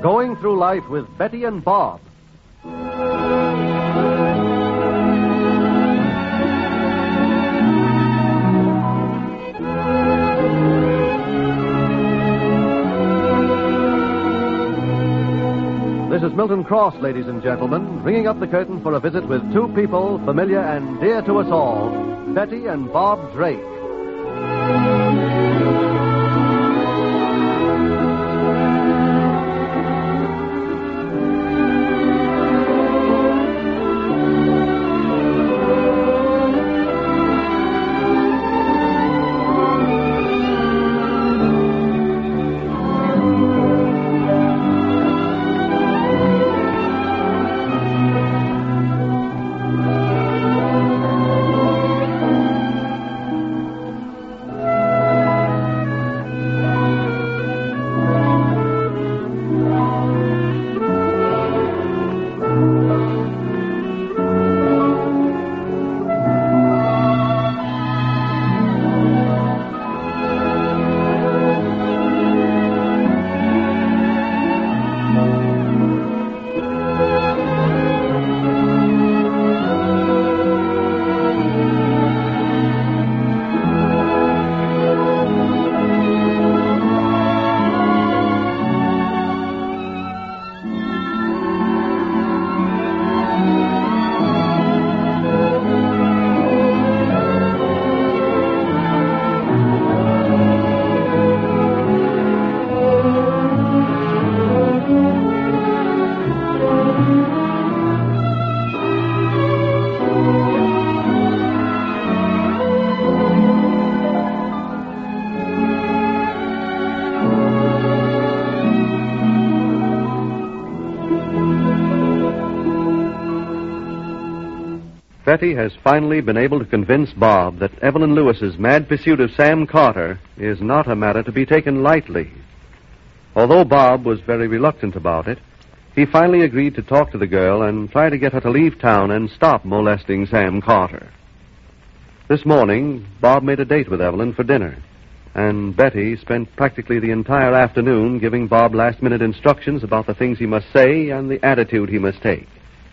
Going Through Life with Betty and Bob. This is Milton Cross, ladies and gentlemen, ringing up the curtain for a visit with two people familiar and dear to us all, Betty and Bob Drake. Betty has finally been able to convince Bob that Evelyn Lewis's mad pursuit of Sam Carter is not a matter to be taken lightly. Although Bob was very reluctant about it, he finally agreed to talk to the girl and try to get her to leave town and stop molesting Sam Carter. This morning, Bob made a date with Evelyn for dinner, and Betty spent practically the entire afternoon giving Bob last-minute instructions about the things he must say and the attitude he must take.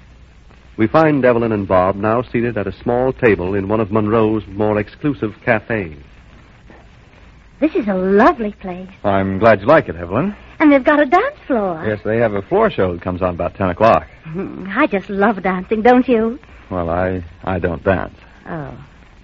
We find Evelyn and Bob now seated at a small table in one of Monroe's more exclusive cafes. This is a lovely place. I'm glad you like it, Evelyn. And they've got a dance floor. Yes, they have a floor show that comes on about 10 o'clock. I just love dancing, don't you? Well, I don't dance. Oh.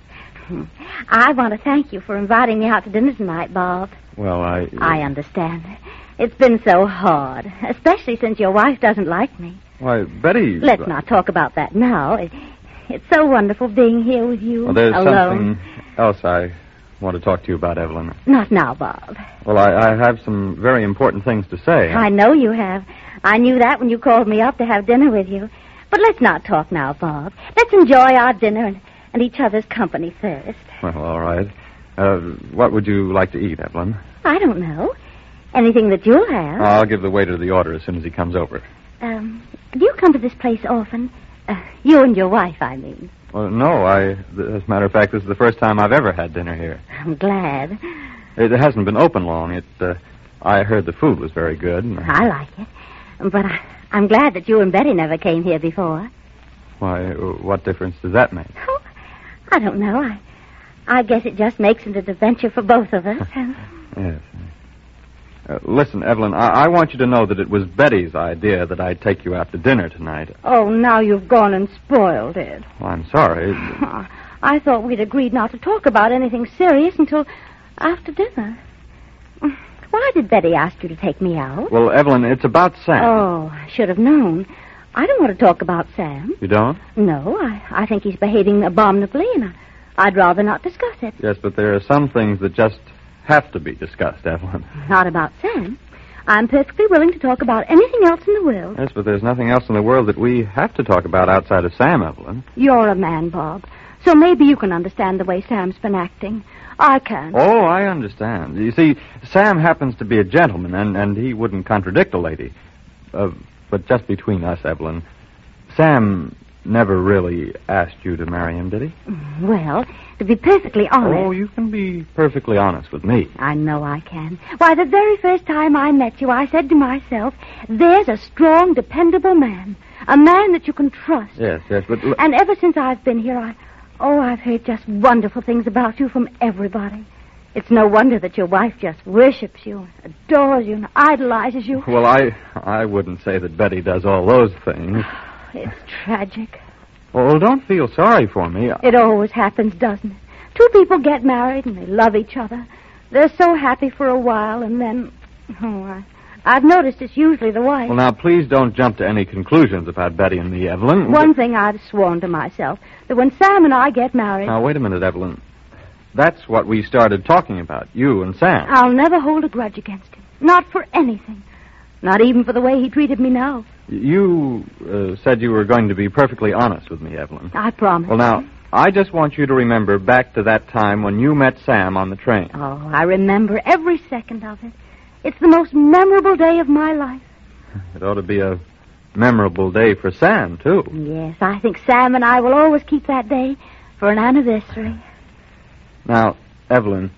I want to thank you for inviting me out to dinner tonight, Bob. Well, I understand. It's been so hard, especially since your wife doesn't like me. Why, Betty... Let's not talk about that now. It's so wonderful being here with you, well, there's alone. Something else I want to talk to you about, Evelyn. Not now, Bob. Well, I have some very important things to say. I know you have. I knew that when you called me up to have dinner with you. But let's not talk now, Bob. Let's enjoy our dinner and each other's company first. Well, all right. What would you like to eat, Evelyn? I don't know. Anything that you'll have. I'll give the waiter the order as soon as he comes over. Do you come to this place often? You and your wife, I mean. Well, no, as a matter of fact, this is the first time I've ever had dinner here. I'm glad. It hasn't been open long. I heard the food was very good. I like it. But I'm glad that you and Betty never came here before. Why, what difference does that make? Oh, I don't know. I guess it just makes it an adventure for both of us. Yes. Listen, Evelyn, I want you to know that it was Betty's idea that I take you out to dinner tonight. Oh, now you've gone and spoiled it. Well, I'm sorry. I thought we'd agreed not to talk about anything serious until after dinner. Why did Betty ask you to take me out? Well, Evelyn, it's about Sam. Oh, I should have known. I don't want to talk about Sam. You don't? No, I think he's behaving abominably, and I'd rather not discuss it. Yes, but there are some things that just have to be discussed, Evelyn. Not about Sam. I'm perfectly willing to talk about anything else in the world. Yes, but there's nothing else in the world that we have to talk about outside of Sam, Evelyn. You're a man, Bob, so maybe you can understand the way Sam's been acting. I can't. Oh, I understand. You see, Sam happens to be a gentleman, and he wouldn't contradict a lady. But just between us, Evelyn, Sam never really asked you to marry him, did he? Well, to be perfectly honest... Oh, you can be perfectly honest with me. I know I can. Why, the very first time I met you, I said to myself, there's a strong, dependable man. A man that you can trust. Yes, but... And ever since I've been here, I've heard just wonderful things about you from everybody. It's no wonder that your wife just worships you, adores you, and idolizes you. Well, I wouldn't say that Betty does all those things. It's tragic. Well, don't feel sorry for me. It always happens, doesn't it? Two people get married and they love each other. They're so happy for a while, and then... I've noticed it's usually the wife. Well, now, please don't jump to any conclusions about Betty and me, Evelyn. One thing I've sworn to myself, that when Sam and I get married... Now, wait a minute, Evelyn. That's what we started talking about, you and Sam. I'll never hold a grudge against him. Not for anything. Not even for the way he treated me now. You said you were going to be perfectly honest with me, Evelyn. I promise. Well, now, I just want you to remember back to that time when you met Sam on the train. Oh, I remember every second of it. It's the most memorable day of my life. It ought to be a memorable day for Sam, too. Yes, I think Sam and I will always keep that day for an anniversary. Now, Evelyn,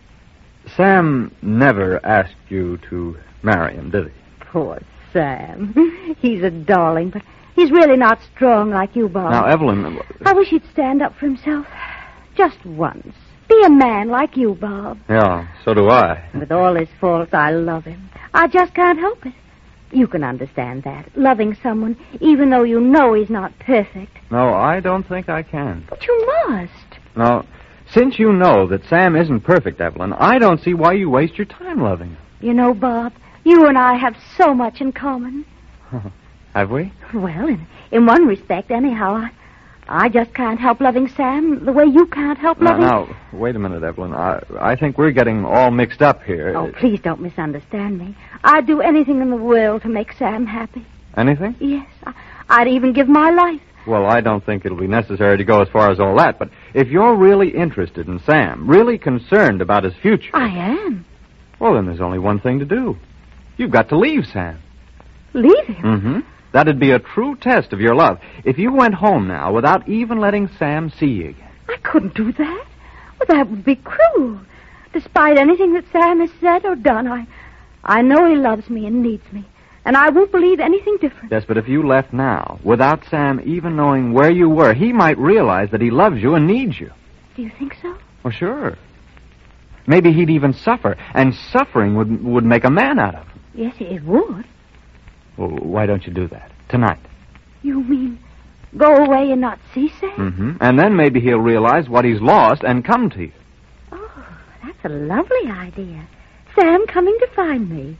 Sam never asked you to marry him, did he? Poor Sam. He's a darling, but he's really not strong like you, Bob. Now, Evelyn... I wish he'd stand up for himself. Just once. Be a man like you, Bob. Yeah, so do I. With all his faults, I love him. I just can't help it. You can understand that. Loving someone, even though you know he's not perfect. No, I don't think I can. But you must. Now, since you know that Sam isn't perfect, Evelyn, I don't see why you waste your time loving him. You know, Bob, you and I have so much in common. Have we? Well, in one respect, anyhow, I just can't help loving Sam the way you can't help loving... Now, wait a minute, Evelyn. I think we're getting all mixed up here. Oh, please don't misunderstand me. I'd do anything in the world to make Sam happy. Anything? Yes, I'd even give my life. Well, I don't think it'll be necessary to go as far as all that, but if you're really interested in Sam, really concerned about his future... I am. Well, then there's only one thing to do. You've got to leave Sam. Leave him? Mm-hmm. That'd be a true test of your love. If you went home now without even letting Sam see you again. I couldn't do that. Well, that would be cruel. Despite anything that Sam has said or done, I know he loves me and needs me. And I won't believe anything different. Yes, but if you left now, without Sam even knowing where you were, he might realize that he loves you and needs you. Do you think so? Well, sure. Maybe he'd even suffer, and suffering would make a man out of him. Yes, it would. Well, why don't you do that? Tonight. You mean go away and not see Sam? Mm-hmm. And then maybe he'll realize what he's lost and come to you. Oh, that's a lovely idea. Sam coming to find me.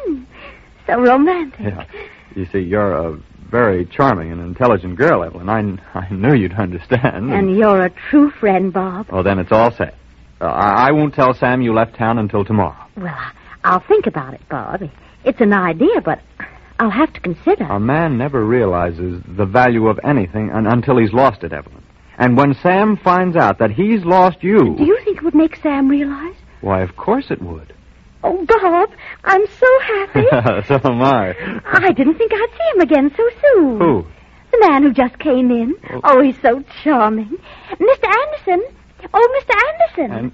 So romantic. Yeah. You see, you're a very charming and intelligent girl, Evelyn. I knew you'd understand. And you're a true friend, Bob. Oh, then it's all set. I won't tell Sam you left town until tomorrow. Well, I'll think about it, Bob. It's an idea, but I'll have to consider. A man never realizes the value of anything until he's lost it, Evelyn. And when Sam finds out that he's lost you... Do you think it would make Sam realize? Why, of course it would. Oh, Bob, I'm so happy. So am I. I didn't think I'd see him again so soon. Who? The man who just came in. Oh, he's so charming. Mr. Anderson. Oh, Mr. Anderson.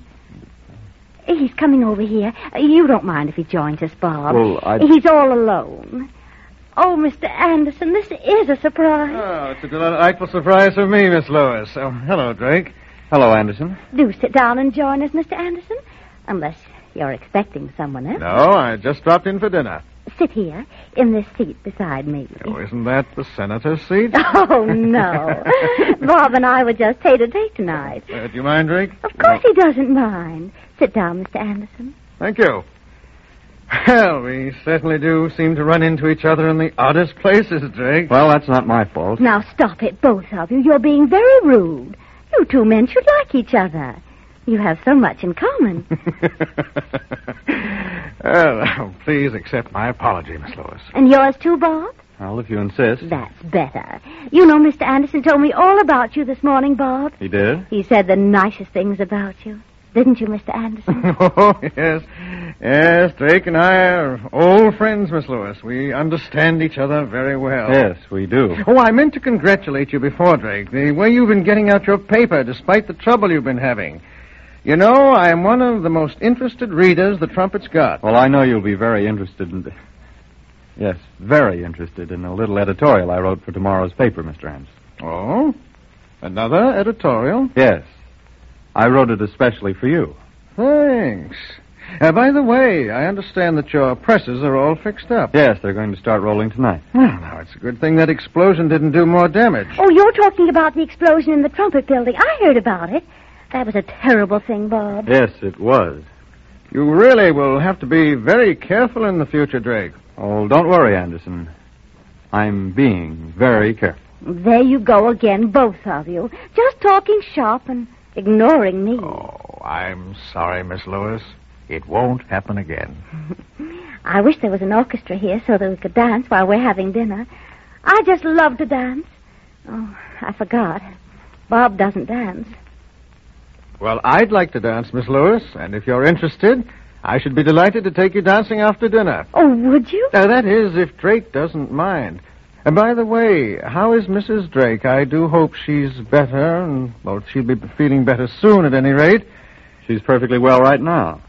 He's coming over here. You don't mind if he joins us, Bob. Well, He's all alone. Oh, Mr. Anderson, this is a surprise. Oh, it's a delightful surprise for me, Miss Lois. Oh, hello, Drake. Hello, Anderson. Do sit down and join us, Mr. Anderson. Unless you're expecting someone else. No, I just dropped in for dinner. Sit here, in this seat beside me. Oh, isn't that the senator's seat? Oh, no. Bob and I were just tete-a-tete tonight. Do you mind, Drake? Of course he doesn't mind. Sit down, Mr. Anderson. Thank you. Well, we certainly do seem to run into each other in the oddest places, Drake. Well, that's not my fault. Now, stop it, both of you. You're being very rude. You two men should like each other. You have so much in common. Well, please accept my apology, Miss Lois. And yours too, Bob? Well, if you insist. That's better. You know, Mr. Anderson told me all about you this morning, Bob. He did? He said the nicest things about you. Didn't you, Mr. Anderson? Oh, yes. Yes, Drake and I are old friends, Miss Lewis. We understand each other very well. Yes, we do. Oh, I meant to congratulate you before, Drake. The way you've been getting out your paper, despite the trouble you've been having. You know, I am one of the most interested readers the Trumpet's got. Well, I know you'll be very interested in... Yes, very interested in a little editorial I wrote for tomorrow's paper, Mr. Anderson. Oh? Another editorial? Yes. I wrote it especially for you. Thanks. By the way, I understand that your presses are all fixed up. Yes, they're going to start rolling tonight. Well, now, it's a good thing that explosion didn't do more damage. Oh, you're talking about the explosion in the Trumpet building. I heard about it. That was a terrible thing, Bob. Yes, it was. You really will have to be very careful in the future, Drake. Oh, don't worry, Anderson. I'm being very careful. There you go again, both of you. Just talking shop and ignoring me. Oh, I'm sorry, Miss Lewis. It won't happen again. I wish there was an orchestra here so that we could dance while we're having dinner. I just love to dance. Oh, I forgot. Bob doesn't dance. Well, I'd like to dance, Miss Lewis, and if you're interested, I should be delighted to take you dancing after dinner. Oh, would you? That is, if Drake doesn't mind. And by the way, how is Mrs. Drake? I do hope she's better, and, well, she'll be feeling better soon at any rate. She's perfectly well right now.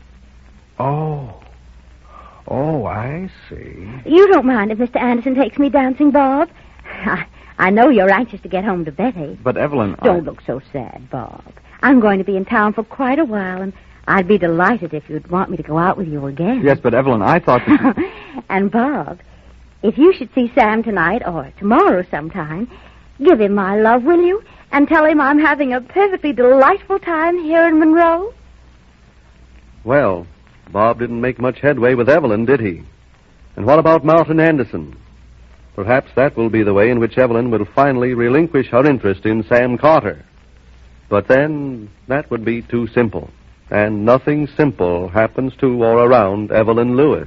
Oh, I see. You don't mind if Mr. Anderson takes me dancing, Bob? I know you're anxious to get home to Betty. But, Evelyn, Don't look so sad, Bob. I'm going to be in town for quite a while, and I'd be delighted if you'd want me to go out with you again. Yes, but, Evelyn, I thought that... And, Bob, if you should see Sam tonight or tomorrow sometime, give him my love, will you? And tell him I'm having a perfectly delightful time here in Monroe. Well, Bob didn't make much headway with Evelyn, did he? And what about Martin Anderson? Perhaps that will be the way in which Evelyn will finally relinquish her interest in Sam Carter. But then, that would be too simple. And nothing simple happens to or around Evelyn Lewis.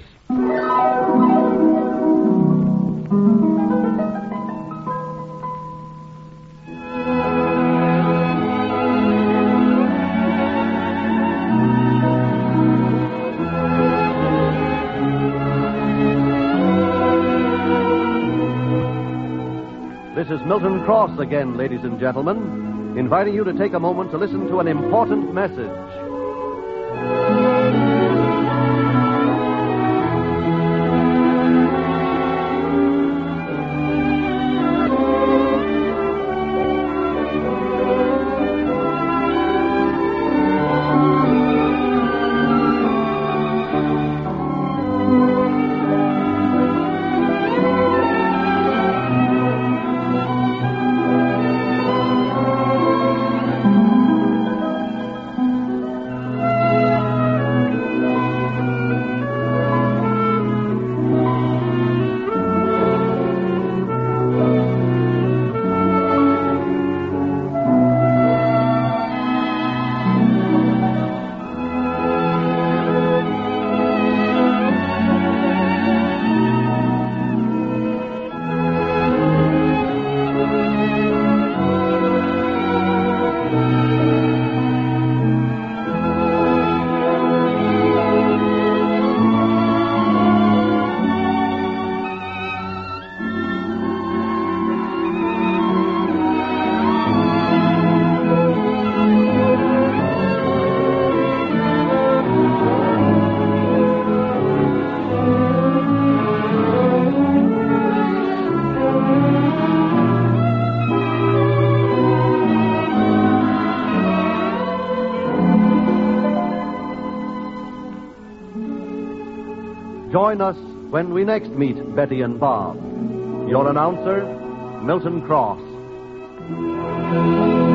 This is Milton Cross again, ladies and gentlemen, inviting you to take a moment to listen to an important message. Join us when we next meet Betty and Bob. Your announcer, Milton Cross.